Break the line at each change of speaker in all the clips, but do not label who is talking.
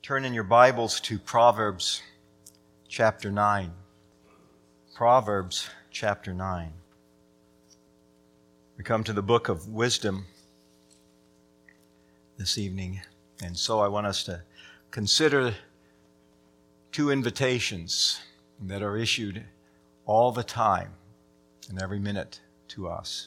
Turn in your Bibles to Proverbs chapter 9. Proverbs chapter 9. We come to the book of wisdom this evening, and so I want us to consider two invitations that are issued all the time and every minute to us.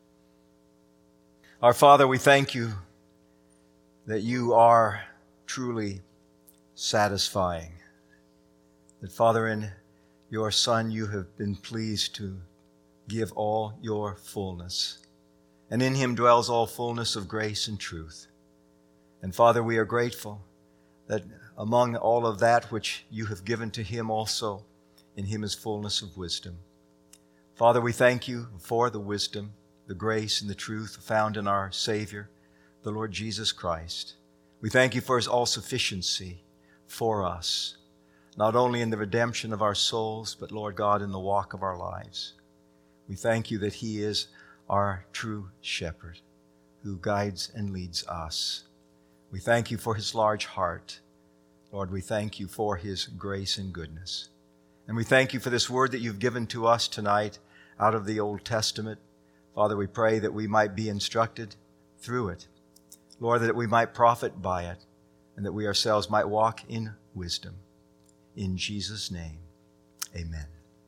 Our Father, we thank you that you are truly satisfying. That, Father, in your Son you have been pleased to give all your fullness. And in him dwells all fullness of grace and truth. And Father, we are grateful that among all of that which you have given to him also, in him is fullness of wisdom. Father, we thank you for the wisdom, the grace, and the truth found in our Savior, the Lord Jesus Christ. We thank you for his all-sufficiency for us, not only in the redemption of our souls, but, Lord God, in the walk of our lives. We thank you that he is our true shepherd who guides and leads us. We thank you for his large heart. Lord, we thank you for his grace and goodness. And we thank you for this word that you've given to us tonight out of the Old Testament. Father, we pray that we might be instructed through it. Lord, that we might profit by it, and that we ourselves might walk in wisdom. In Jesus' name, amen.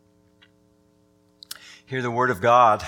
Hear the word of God.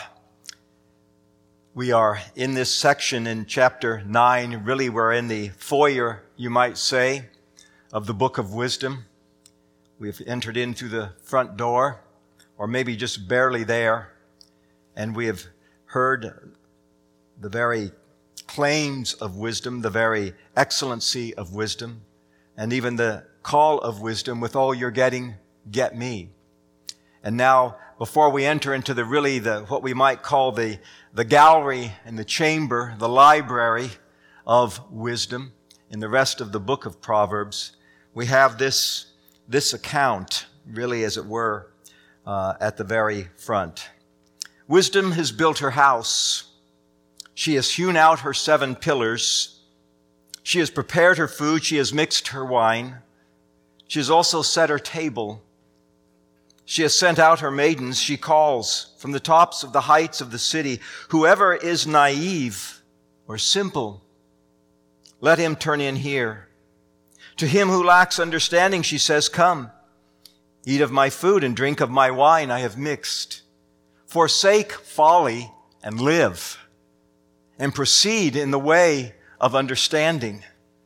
We are in this section in chapter 9. Really, we're in the foyer, you might say, of the book of wisdom. We've entered in through the front door, or maybe just barely there, and we have heard the very claims of wisdom, the very excellency of wisdom, and even the call of wisdom, with all you're getting, get me. And now, before we enter into what we might call the gallery and the chamber, the library of wisdom, in the rest of the book of Proverbs, we have this account, really, as it were, at the very front. Wisdom has built her house. She has hewn out her 7 pillars. She has prepared her food. She has mixed her wine. She has also set her table. She has sent out her maidens. She calls from the tops of the heights of the city, whoever is naive or simple, let him turn in here. To him who lacks understanding, she says, come, eat of my food and drink of my wine I have mixed. Forsake folly and live, and proceed in the way of understanding.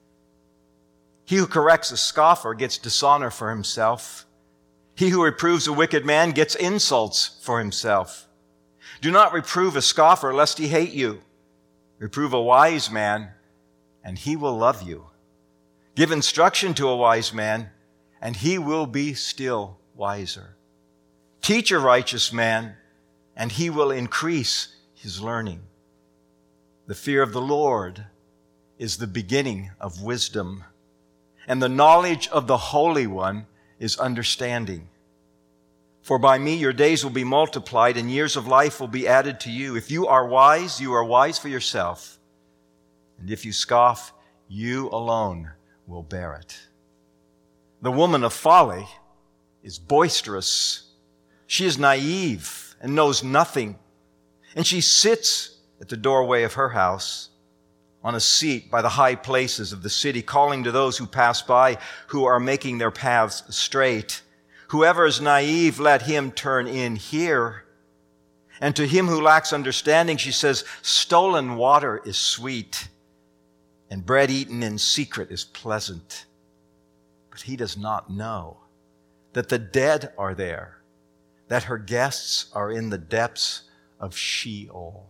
He who corrects a scoffer gets dishonor for himself. He who reproves a wicked man gets insults for himself. Do not reprove a scoffer lest he hate you. Reprove a wise man, and he will love you. Give instruction to a wise man, and he will be still wiser. Teach a righteous man, and he will increase his learning. The fear of the Lord is the beginning of wisdom, and the knowledge of the Holy One is understanding. For by me your days will be multiplied, and years of life will be added to you. If you are wise for yourself. And if you scoff, you alone will bear it. The woman of folly is boisterous. She is naive and knows nothing. And she sits at the doorway of her house, on a seat by the high places of the city, calling to those who pass by, who are making their paths straight. Whoever is naive, let him turn in here. And to him who lacks understanding, she says, stolen water is sweet, and bread eaten in secret is pleasant. But he does not know that the dead are there, that her guests are in the depths of Sheol.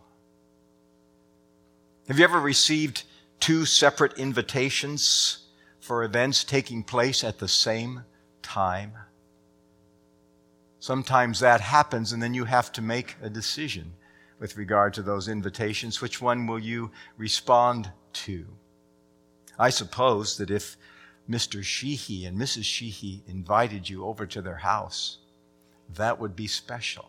Have you ever received 2 separate invitations for events taking place at the same time? Sometimes that happens, and then you have to make a decision with regard to those invitations. Which one will you respond to? I suppose that if Mr. Sheehy and Mrs. Sheehy invited you over to their house, that would be special.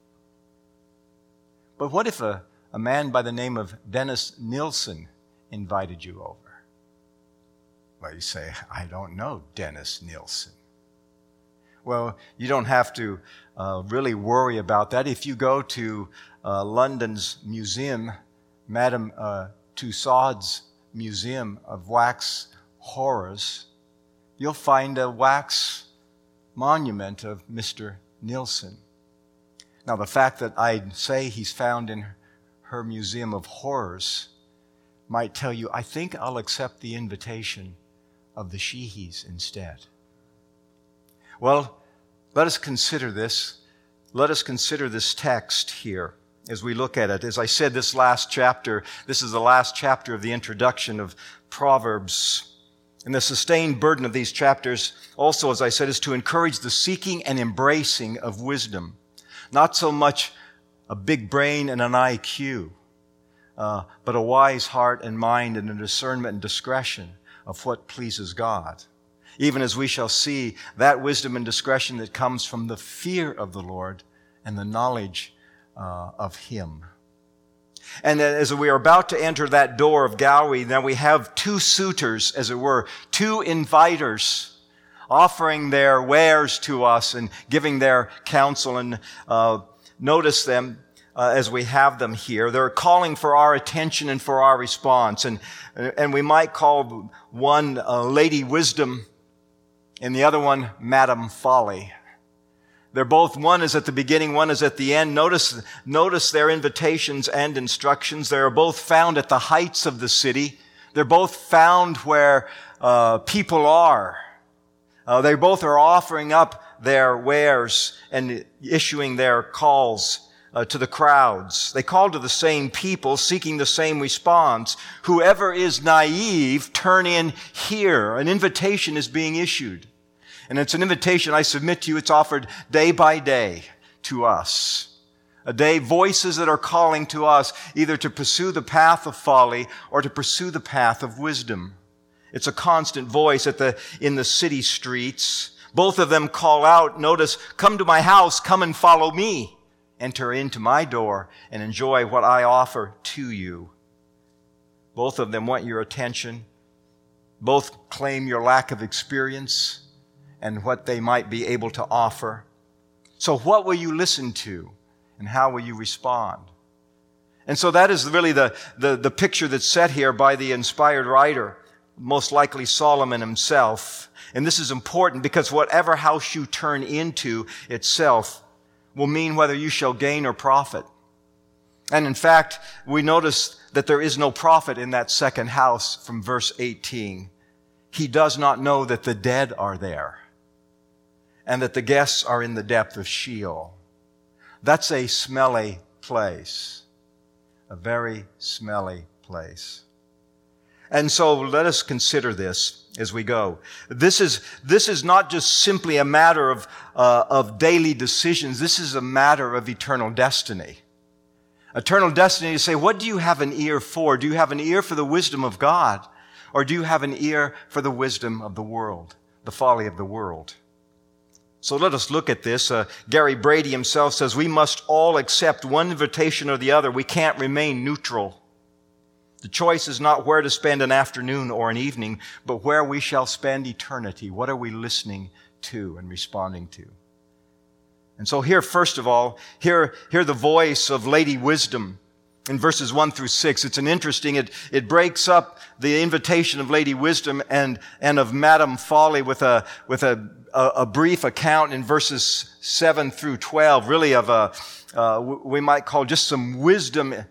But what if a man by the name of Dennis Nilsson invited you over? Well, you say, I don't know Dennis Nilsson. Well, you don't have to really worry about that. If you go to London's museum, Madame Tussauds Museum of Wax Horrors, you'll find a wax monument of Mr. Nilsson. Now, the fact that I say he's found in her Museum of Horrors might tell you, I think I'll accept the invitation of the Sheehys instead. Well, let us consider this. Let us consider this text here as we look at it. As I said, this is the last chapter of the introduction of Proverbs. And the sustained burden of these chapters also, as I said, is to encourage the seeking and embracing of wisdom. Not so much a big brain and an IQ, but a wise heart and mind and a discernment and discretion of what pleases God. Even as we shall see that wisdom and discretion that comes from the fear of the Lord and the knowledge of Him. And as we are about to enter that door of Gowrie, now we have two suitors, as it were, two inviters offering their wares to us and giving their counsel. And notice them as we have them here. They're calling for our attention and for our response. And we might call one Lady Wisdom and the other one Madam Folly. They're both, one is at the beginning, one is at the end. Notice their invitations and instructions. They are both found at the heights of the city. They're both found where people are. They both are offering up their wares and issuing their calls to the crowds. They call to the same people, seeking the same response. Whoever is naive, turn in here. An invitation is being issued. And it's an invitation, I submit to you, it's offered day by day to us. A day, voices that are calling to us either to pursue the path of folly or to pursue the path of wisdom. It's a constant voice in the city streets. Both of them call out, notice, come to my house, come and follow me. Enter into my door and enjoy what I offer to you. Both of them want your attention. Both claim your lack of experience and what they might be able to offer. So what will you listen to and how will you respond? And so that is really the picture that's set here by the inspired writer, most likely Solomon himself. And this is important because whatever house you turn into itself will mean whether you shall gain or profit. And in fact, we notice that there is no profit in that second house from verse 18. He does not know that the dead are there and that the guests are in the depth of Sheol. That's a smelly place, a very smelly place. And so let us consider this as we go. This is not just simply a matter of daily decisions. This is a matter of eternal destiny. Eternal destiny to say, what do you have an ear for? Do you have an ear for the wisdom of God? Or do you have an ear for the wisdom of the world, the folly of the world? So let us look at this. Gary Brady himself says, we must all accept one invitation or the other. We can't remain neutral. The choice is not where to spend an afternoon or an evening, but where we shall spend eternity. What are we listening to and responding to? And so here, first of all, hear the voice of Lady Wisdom in verses 1 through 6. It's it breaks up the invitation of Lady Wisdom and of Madam Folly with a brief account in verses 7 through 12, really of we might call just some wisdom's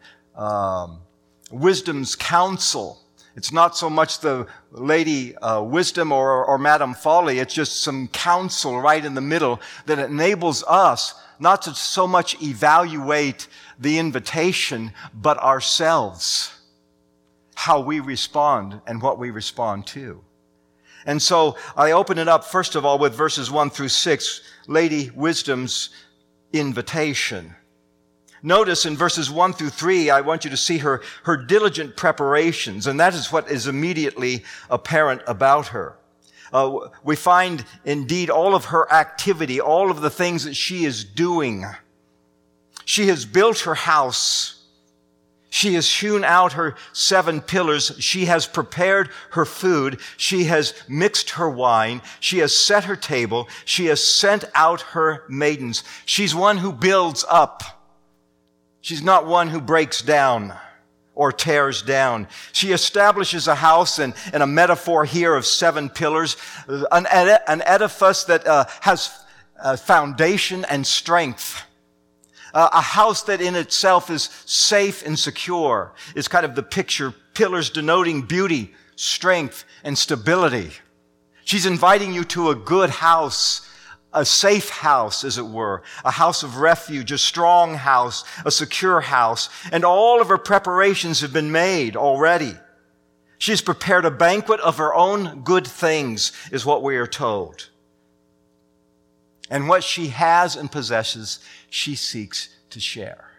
counsel. It's not so much the Lady Wisdom or Madam Folly, it's just some counsel right in the middle that enables us not to so much evaluate the invitation, but ourselves, how we respond and what we respond to. And so I open it up, first of all, with verses 1 through 6, Lady Wisdom's invitation. Notice in verses 1 through 3, I want you to see her diligent preparations, and that is what is immediately apparent about her. We find indeed all of her activity, all of the things that she is doing. She has built her house. She has hewn out her 7 pillars. She has prepared her food. She has mixed her wine. She has set her table. She has sent out her maidens. She's one who builds up. She's not one who breaks down or tears down. She establishes a house, and a metaphor here of 7 pillars, an edifice that has foundation and strength. A house that in itself is safe and secure is kind of the picture, pillars denoting beauty, strength, and stability. She's inviting you to a good house, a safe house, as it were, a house of refuge, a strong house, a secure house, and all of her preparations have been made already. She's prepared a banquet of her own good things, is what we are told. And what she has and possesses, she seeks to share.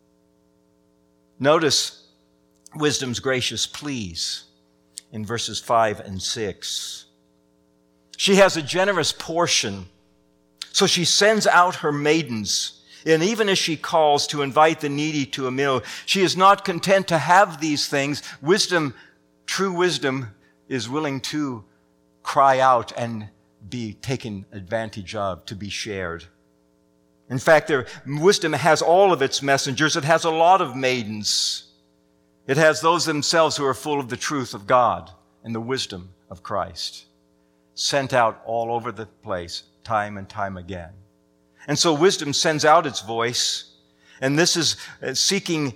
Notice wisdom's gracious pleas in verses 5 and 6. She has a generous portion, so she sends out her maidens. And even as she calls to invite the needy to a meal, she is not content to have these things. Wisdom, true wisdom, is willing to cry out and be taken advantage of, to be shared. In fact, wisdom has all of its messengers. It has a lot of maidens. It has those themselves who are full of the truth of God and the wisdom of Christ, sent out all over the place, time and time again. And so wisdom sends out its voice, and this is seeking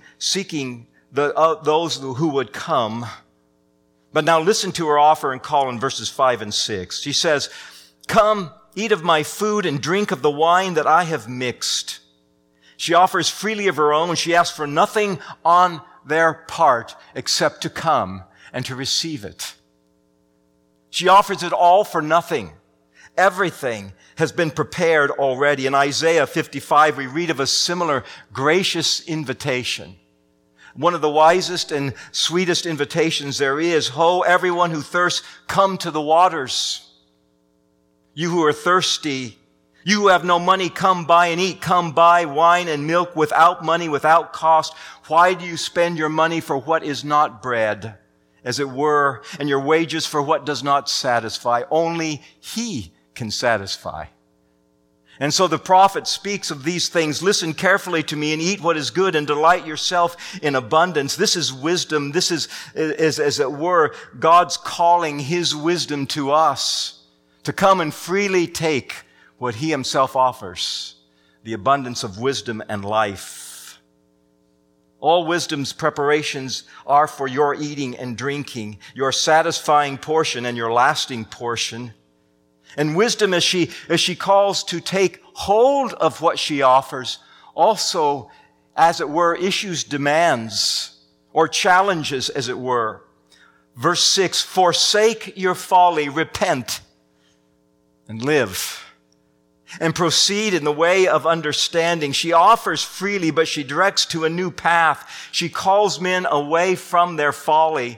those who would come. But now listen to her offer and call in verses 5 and 6. She says, "Come, eat of my food and drink of the wine that I have mixed." She offers freely of her own. She asks for nothing on their part except to come and to receive it. She offers it all for nothing. Everything has been prepared already. In Isaiah 55, we read of a similar gracious invitation. One of the wisest and sweetest invitations there is, "Ho, everyone who thirsts, come to the waters. You who are thirsty, you who have no money, come buy and eat. Come buy wine and milk without money, without cost. Why do you spend your money for what is not bread, as it were, and your wages for what does not satisfy? Only He can satisfy." And so the prophet speaks of these things. "Listen carefully to me and eat what is good and delight yourself in abundance." This is wisdom. This is as it were, God's calling His wisdom to us to come and freely take what He Himself offers, the abundance of wisdom and life. All wisdom's preparations are for your eating and drinking, your satisfying portion and your lasting portion. And wisdom, as she calls to take hold of what she offers, also, as it were, issues demands or challenges, as it were. Verse 6, "Forsake your folly, repent, and live, and proceed in the way of understanding." She offers freely, but she directs to a new path. She calls men away from their folly,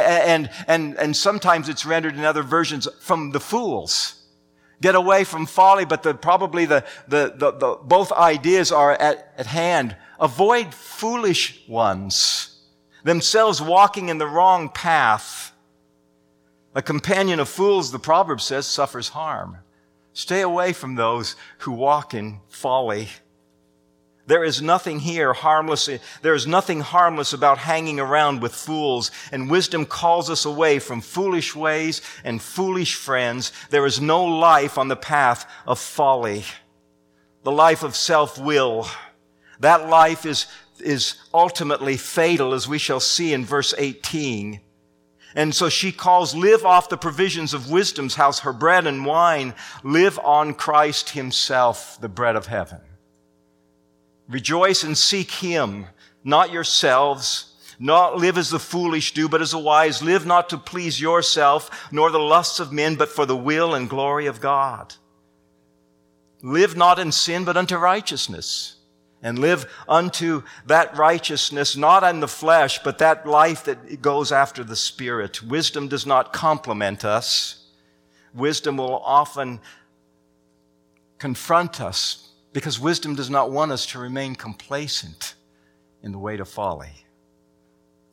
and sometimes it's rendered in other versions, from the fools. Get away from folly, but probably the both ideas are at hand. Avoid foolish ones, themselves walking in the wrong path. A companion of fools, the proverb says, suffers harm. Stay away from those who walk in folly. There is nothing harmless about hanging around with fools, and wisdom calls us away from foolish ways and foolish friends. There is no life on the path of folly, the life of self-will. That life is ultimately fatal, as we shall see in verse 18. And so she calls, live off the provisions of wisdom's house, her bread and wine. Live on Christ Himself, the bread of heaven. Rejoice and seek Him, not yourselves. Not live as the foolish do, but as the wise. Live not to please yourself, nor the lusts of men, but for the will and glory of God. Live not in sin, but unto righteousness. And live unto that righteousness, not in the flesh, but that life that goes after the Spirit. Wisdom does not complement us. Wisdom will often confront us, because wisdom does not want us to remain complacent in the way to folly.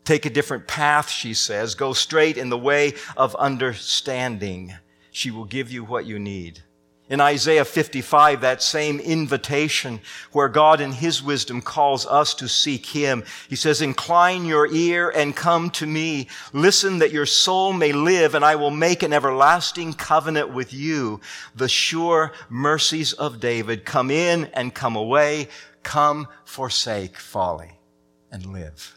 Take a different path, she says. Go straight in the way of understanding. She will give you what you need. In Isaiah 55, that same invitation where God in His wisdom calls us to seek Him. He says, incline your ear and come to me. Listen that your soul may live, and I will make an everlasting covenant with you. The sure mercies of David. Come in and come away. Come, forsake folly and live.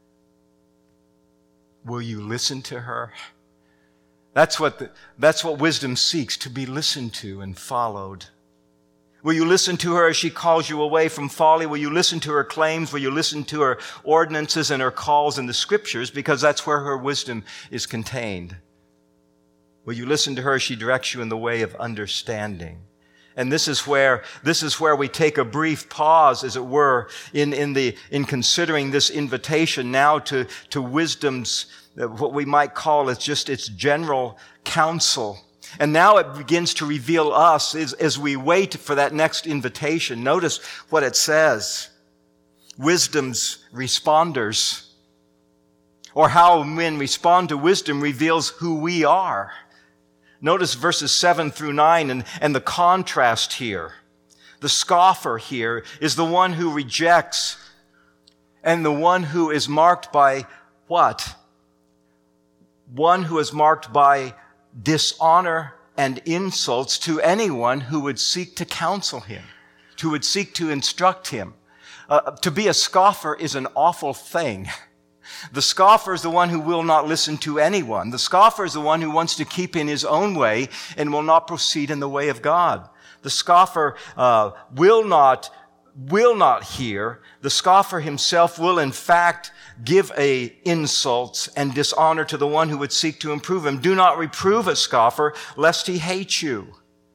Will you listen to her? That's what wisdom seeks, to be listened to and followed. Will you listen to her as she calls you away from folly? Will you listen to her claims? Will you listen to her ordinances and her calls in the Scriptures? Because that's where her wisdom is contained. Will you listen to her as she directs you in the way of understanding? And this is where we take a brief pause, as it were, in considering this invitation now to wisdom's, what we might call its general counsel. And now it begins to reveal us as we wait for that next invitation. Notice what it says. Wisdom's responders, or how men respond to wisdom, reveals who we are. Notice verses 7 through 9 and the contrast here. The scoffer here is the one who rejects, and the one who is marked by what? One who is marked by dishonor and insults to anyone who would seek to counsel him, who would seek to instruct him. To be a scoffer is an awful thing. The scoffer is the one who will not listen to anyone. The scoffer is the one who wants to keep in his own way and will not proceed in the way of God. The scoffer will not hear. The scoffer himself will in fact give insults and dishonor to the one who would seek to improve him. Do not reprove a scoffer, lest he hate you.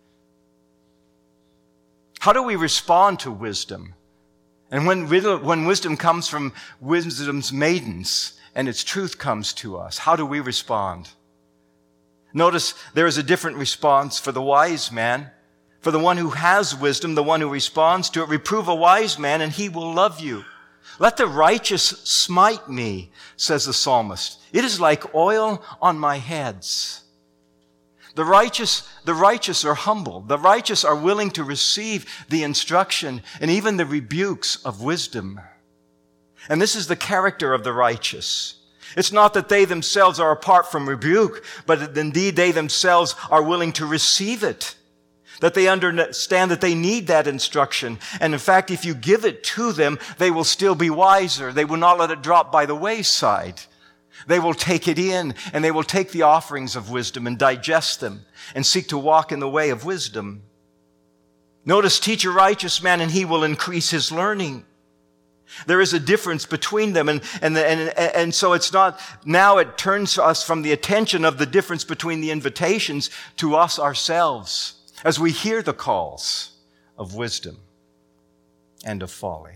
How do we respond to wisdom? And when wisdom comes from wisdom's maidens and its truth comes to us, how do we respond? Notice there is a different response for the wise man. For the one who has wisdom, the one who responds to it, reprove a wise man and he will love you. Let the righteous smite me, says the psalmist. It is like oil on my heads. The righteous are humble. The righteous are willing to receive the instruction and even the rebukes of wisdom. And this is the character of the righteous. It's not that they themselves are apart from rebuke, but indeed they themselves are willing to receive it. That they understand that they need that instruction. And in fact, if you give it to them, they will still be wiser. They will not let it drop by the wayside. They will take it in, and they will take the offerings of wisdom and digest them and seek to walk in the way of wisdom. Notice, teach a righteous man, and he will increase his learning. There is a difference between them, and so it's not, now it turns us from the attention of the difference between the invitations to us ourselves as we hear the calls of wisdom and of folly.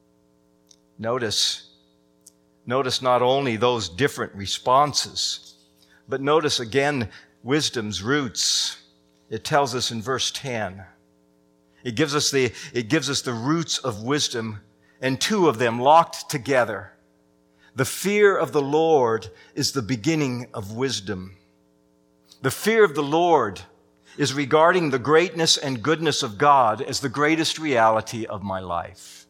Notice not only those different responses, but notice again wisdom's roots. It tells us in verse 10. It gives us the roots of wisdom, and two of them locked together. The fear of the Lord is the beginning of wisdom. The fear of the Lord is regarding the greatness and goodness of God as the greatest reality of my life.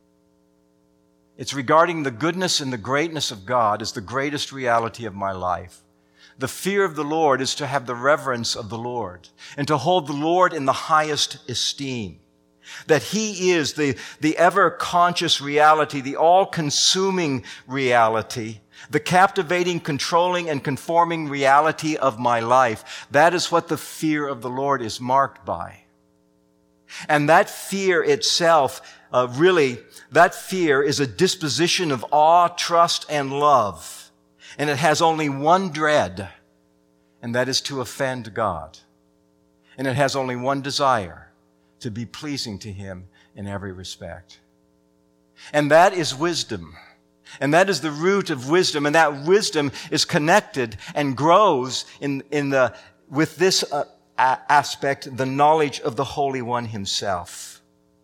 It's regarding the goodness and the greatness of God as the greatest reality of my life. The fear of the Lord is to have the reverence of the Lord and to hold the Lord in the highest esteem. That He is the ever-conscious reality, the all-consuming reality, the captivating, controlling, and conforming reality of my life. That is what the fear of the Lord is marked by. And that fear itself, that fear is a disposition of awe, trust, and love. And it has only one dread, and that is to offend God. And it has only one desire, to be pleasing to Him in every respect. And that is wisdom. And that is the root of wisdom. And that wisdom is connected and grows with this aspect, the knowledge of the Holy One Himself.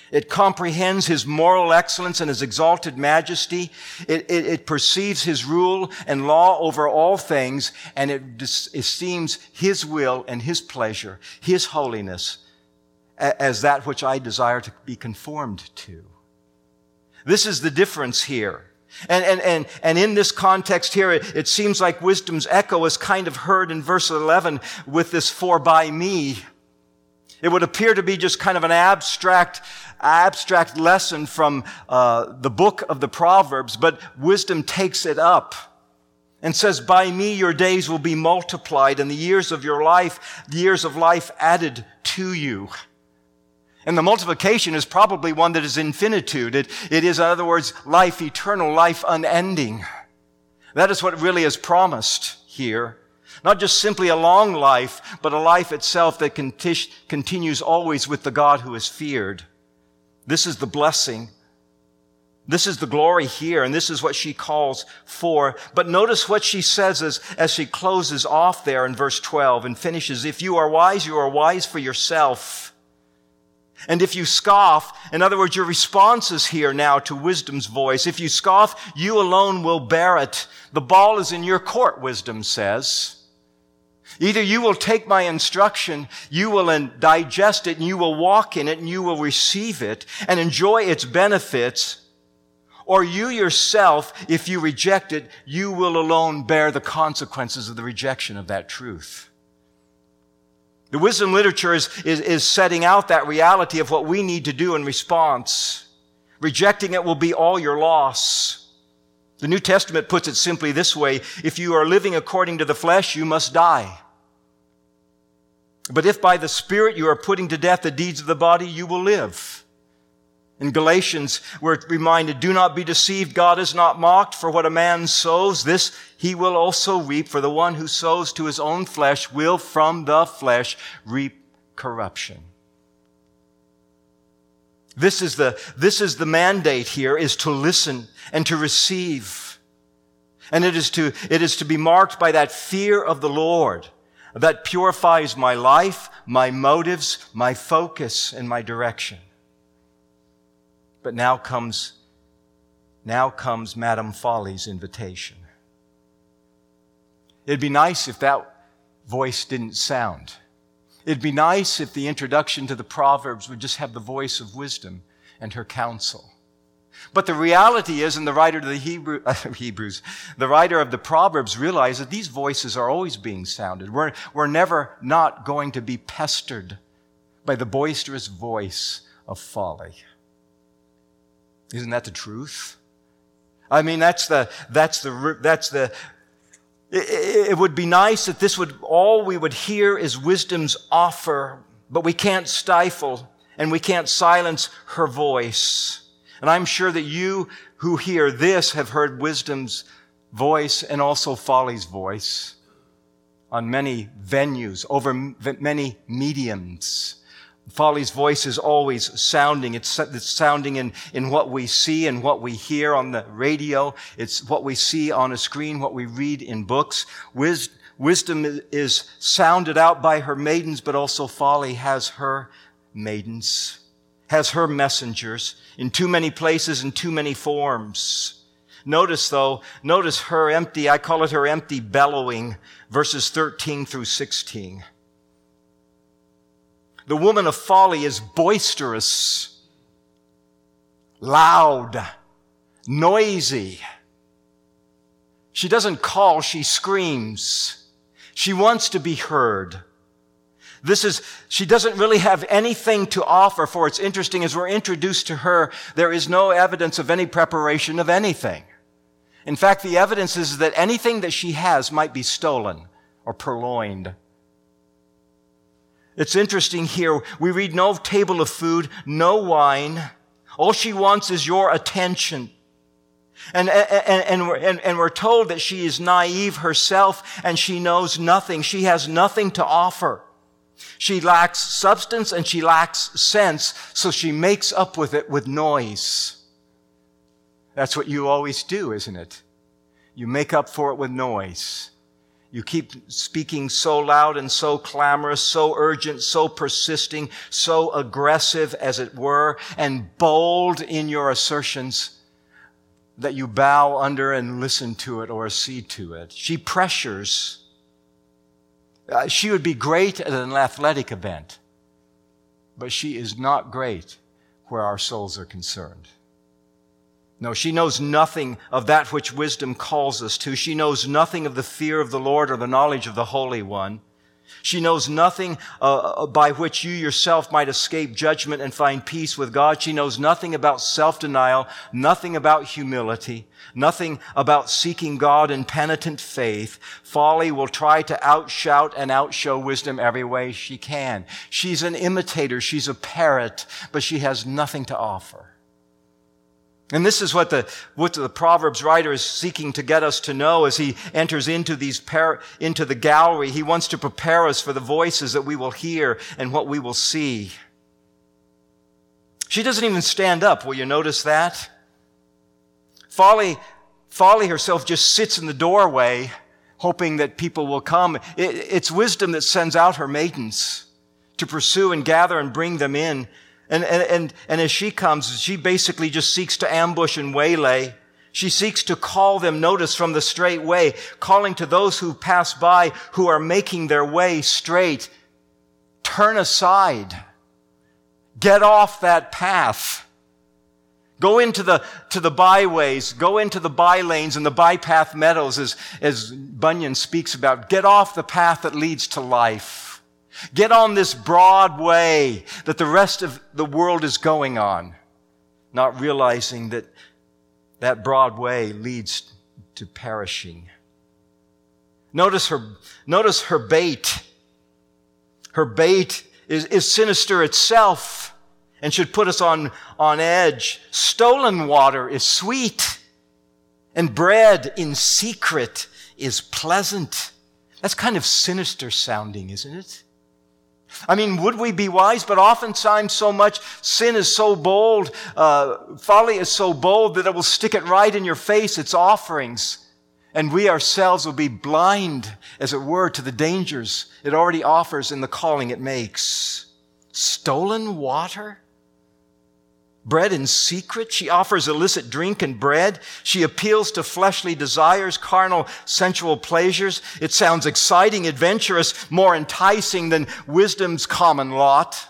It comprehends his moral excellence and his exalted majesty. It perceives his rule and law over all things, and it esteems his will and his pleasure, his holiness, as that which I desire to be conformed to. This is the difference here. And in this context here, it seems like wisdom's echo is kind of heard in verse 11 with this "for by me." It would appear to be just kind of an abstract lesson from the book of the Proverbs, but wisdom takes it up and says, "By me your days will be multiplied, and the years of life added to you." And the multiplication is probably one that is infinitude. It is, in other words, life eternal, life unending. That is what really is promised here. Not just simply a long life, but a life itself that continues always with the God who is feared. This is the blessing. This is the glory here, and this is what she calls for. But notice what she says as she closes off there in verse 12 and finishes, "If you are wise for yourself. And if you scoff," in other words, your response is here now to wisdom's voice. "If you scoff, you alone will bear it. The ball is in your court," wisdom says. Either you will take my instruction, you will digest it, and you will walk in it, and you will receive it and enjoy its benefits, or you yourself, if you reject it, you will alone bear the consequences of the rejection of that truth. The wisdom literature is setting out that reality of what we need to do in response. Rejecting it will be all your loss. The New Testament puts it simply this way: if you are living according to the flesh, you must die. But if by the Spirit you are putting to death the deeds of the body, you will live. In Galatians, we're reminded, "Do not be deceived, God is not mocked, for what a man sows, this he will also reap. For the one who sows to his own flesh will from the flesh reap corruption." This is the mandate here, is to listen and to receive. And it is to be marked by that fear of the Lord that purifies my life, my motives, my focus, and my direction. But now comes Madame Folly's invitation. It'd be nice if that voice didn't sound. It'd be nice if the introduction to the Proverbs would just have the voice of wisdom and her counsel. But the reality is, and the writer of the writer of the Proverbs realized that these voices are always being sounded. We're never not going to be pestered by the boisterous voice of folly. Isn't that the truth? I mean, it would be nice if all we would hear is wisdom's offer, but we can't stifle and we can't silence her voice. And I'm sure that you who hear this have heard wisdom's voice and also folly's voice on many venues, over many mediums. Folly's voice is always sounding. It's sounding in what we see and what we hear on the radio. It's what we see on a screen, what we read in books. Wisdom is sounded out by her maidens, but also folly has her maidens, has her messengers in too many places, in too many forms. Notice her empty, I call it her empty bellowing, verses 13 through 16. The woman of folly is boisterous, loud, noisy. She doesn't call, she screams. She wants to be heard. She doesn't really have anything to offer, for it's interesting, as we're introduced to her, there is no evidence of any preparation of anything. In fact, the evidence is that anything that she has might be stolen or purloined. It's interesting here. We read no table of food, no wine. All she wants is your attention. And we're told that she is naive herself and she knows nothing. She has nothing to offer. She lacks substance and she lacks sense, so she makes up with it with noise. That's what you always do, isn't it? You make up for it with noise. You keep speaking so loud and so clamorous, so urgent, so persisting, so aggressive, as it were, and bold in your assertions that you bow under and listen to it or accede to it. She pressures. She would be great at an athletic event, but she is not great where our souls are concerned. No, she knows nothing of that which wisdom calls us to. She knows nothing of the fear of the Lord or the knowledge of the Holy One. She knows nothing by which you yourself might escape judgment and find peace with God. She knows nothing about self-denial, nothing about humility, nothing about seeking God in penitent faith. Folly will try to outshout and outshow wisdom every way she can. She's an imitator. She's a parrot, but she has nothing to offer. And this is what the Proverbs writer is seeking to get us to know as he enters into into the gallery. He wants to prepare us for the voices that we will hear and what we will see. She doesn't even stand up. Will you notice that? Folly herself just sits in the doorway, hoping that people will come. It's wisdom that sends out her maidens to pursue and gather and bring them in. And as she comes, she basically just seeks to ambush and waylay. She seeks to call them, notice, from the straight way, calling to those who pass by, who are making their way straight. Turn aside. Get off that path. Go into the byways, go into the bylanes and the bypath meadows, as Bunyan speaks about. Get off the path that leads to life. Get on this broad way that the rest of the world is going on, not realizing that that broad way leads to perishing. Notice her bait. Her bait is sinister itself and should put us on edge. Stolen water is sweet, and bread in secret is pleasant. That's kind of sinister sounding, isn't it? I mean, would we be wise? But oftentimes so much sin is so bold, folly is so bold that it will stick it right in your face, its offerings. And we ourselves will be blind, as it were, to the dangers it already offers in the calling it makes. Stolen water? Bread in secret? She offers illicit drink and bread. She appeals to fleshly desires, carnal, sensual pleasures. It sounds exciting, adventurous, more enticing than wisdom's common lot.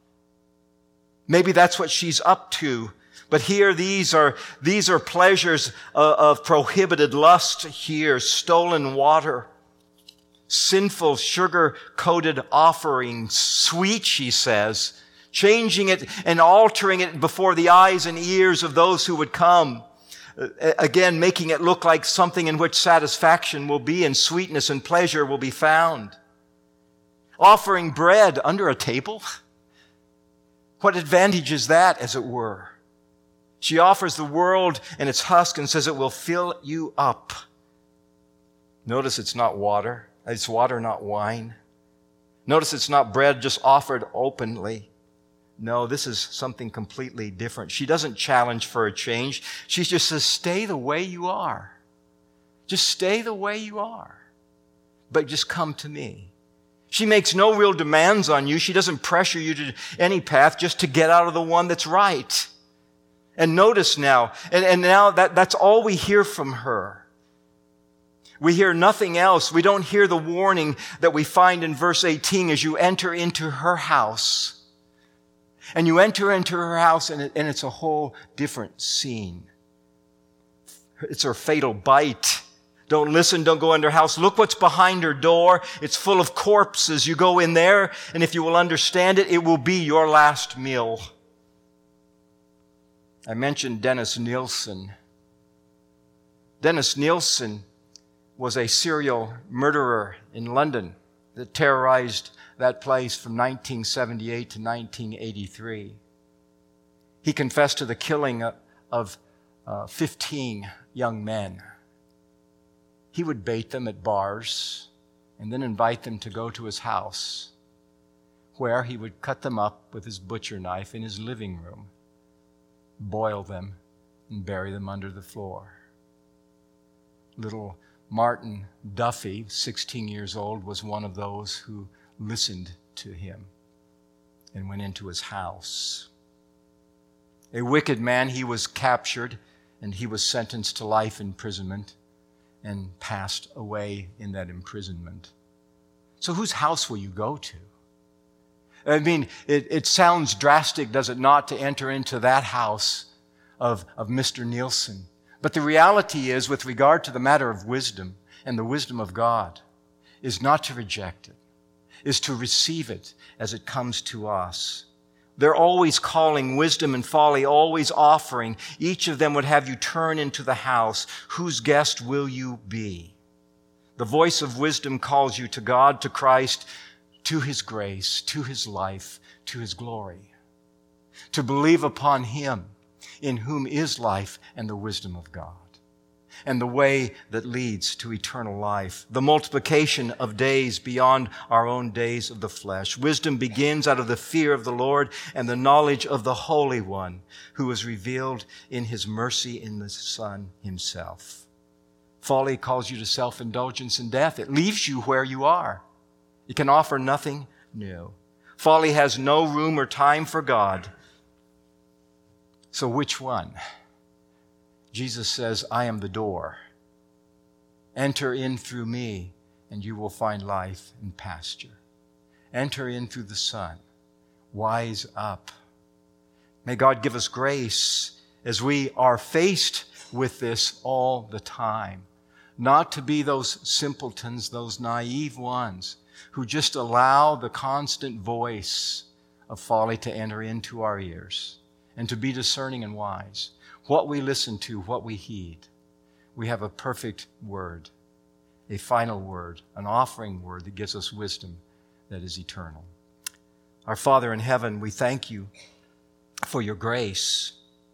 Maybe that's what she's up to. But here, these are pleasures of prohibited lust here. Stolen water. Sinful, sugar-coated offerings. Sweet, she says. Changing it and altering it before the eyes and ears of those who would come. Again, making it look like something in which satisfaction will be and sweetness and pleasure will be found. Offering bread under a table? What advantage is that, as it were? She offers the world and its husk and says it will fill you up. Notice it's not water. It's water, not wine. Notice it's not bread just offered openly. No, this is something completely different. She doesn't challenge for a change. She just says, stay the way you are. Just stay the way you are. But just come to me. She makes no real demands on you. She doesn't pressure you to any path just to get out of the one that's right. And notice now, and now that's all we hear from her. We hear nothing else. We don't hear the warning that we find in verse 18 as you enter into her house. And you enter into her house and it's a whole different scene. It's her fatal bite. Don't listen, don't go into her house. Look what's behind her door. It's full of corpses. You go in there, and if you will understand it, it will be your last meal. I mentioned Dennis Nielsen. Dennis Nielsen was a serial murderer in London that terrorized that place from 1978 to 1983. He confessed to the killing of 15 young men. He would bait them at bars and then invite them to go to his house, where he would cut them up with his butcher knife in his living room, boil them, and bury them under the floor. Little Martin Duffy, 16 years old, was one of those who listened to him and went into his house. A wicked man, he was captured and he was sentenced to life imprisonment and passed away in that imprisonment. So whose house will you go to? I mean, it sounds drastic, does it not, to enter into that house of Mr. Nielsen. But the reality is, with regard to the matter of wisdom and the wisdom of God, is not to reject it, is to receive it as it comes to us. They're always calling wisdom and folly, always offering. Each of them would have you turn into the house. Whose guest will you be? The voice of wisdom calls you to God, to Christ, to His grace, to His life, to His glory. To believe upon Him, in whom is life and the wisdom of God, and the way that leads to eternal life, the multiplication of days beyond our own days of the flesh. Wisdom begins out of the fear of the Lord and the knowledge of the Holy One, who is revealed in His mercy in the Son Himself. Folly calls you to self-indulgence and death. It leaves you where you are. It can offer nothing new. Folly has no room or time for God. So which one? Jesus says, I am the door. Enter in through me, and you will find life and pasture. Enter in through the Son. Wise up. May God give us grace as we are faced with this all the time, not to be those simpletons, those naive ones who just allow the constant voice of folly to enter into our ears, and to be discerning and wise. What we listen to, what we heed. We have a perfect word, a final word, an offering word that gives us wisdom that is eternal. Our Father in heaven, we thank you for your grace.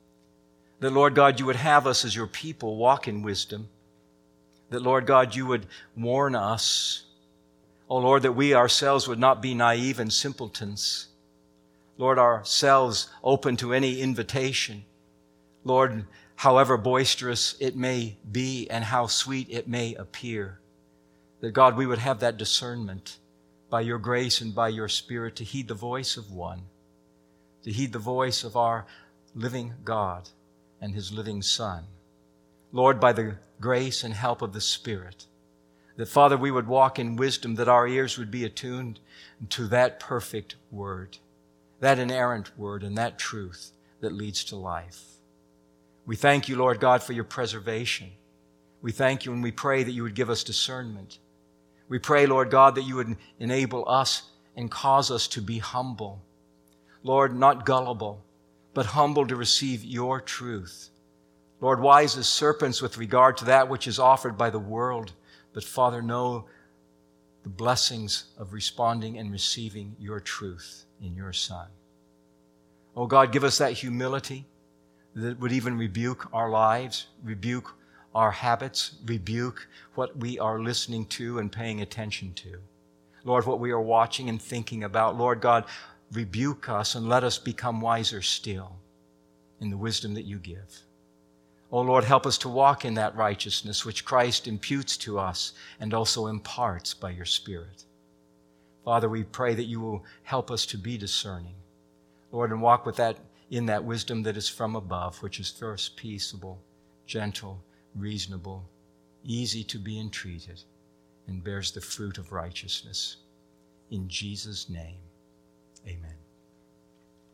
That, Lord God, you would have us as your people walk in wisdom. That, Lord God, you would warn us. Oh, Lord, that we ourselves would not be naive and simpletons. Lord, ourselves open to any invitation. Lord, however boisterous it may be and how sweet it may appear, that God, we would have that discernment by your grace and by your Spirit to heed the voice of one, to heed the voice of our living God and His living Son. Lord, by the grace and help of the Spirit, that, Father, we would walk in wisdom, that our ears would be attuned to that perfect word, that inerrant word and that truth that leads to life. We thank you, Lord God, for your preservation. We thank you and we pray that you would give us discernment. We pray, Lord God, that you would enable us and cause us to be humble. Lord, not gullible, but humble to receive your truth. Lord, wise as serpents with regard to that which is offered by the world, but Father, know the blessings of responding and receiving your truth in your Son. Oh God, give us that humility that would even rebuke our lives, rebuke our habits, rebuke what we are listening to and paying attention to. Lord, what we are watching and thinking about. Lord God, rebuke us and let us become wiser still in the wisdom that you give. Oh Lord, help us to walk in that righteousness which Christ imputes to us and also imparts by your Spirit. Father, we pray that you will help us to be discerning, Lord, and walk with that in that wisdom that is from above, which is first peaceable, gentle, reasonable, easy to be entreated, and bears the fruit of righteousness. In Jesus' name, amen.